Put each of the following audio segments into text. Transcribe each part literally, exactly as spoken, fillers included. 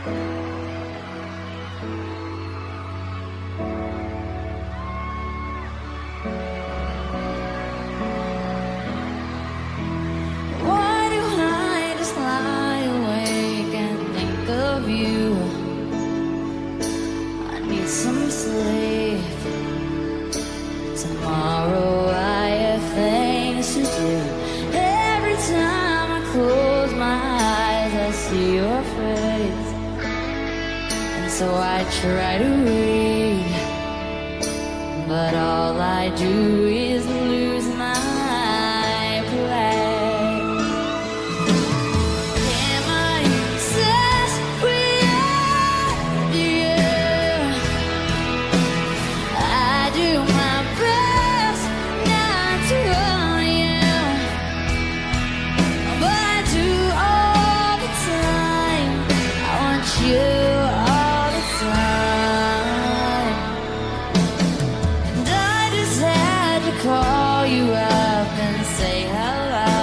Why do I just lie awake and think of you? I need some sleep. Tomorrow I have things to do. Every time I close my eyes, I see your face, and so I try to read, but all I do is lose my play. Am I obsessed with you? I do my best not to own you, but I do all the time. I want you all the time, and I just had to call you up and say hello.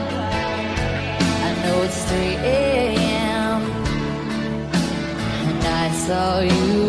I know it's three a m and I saw you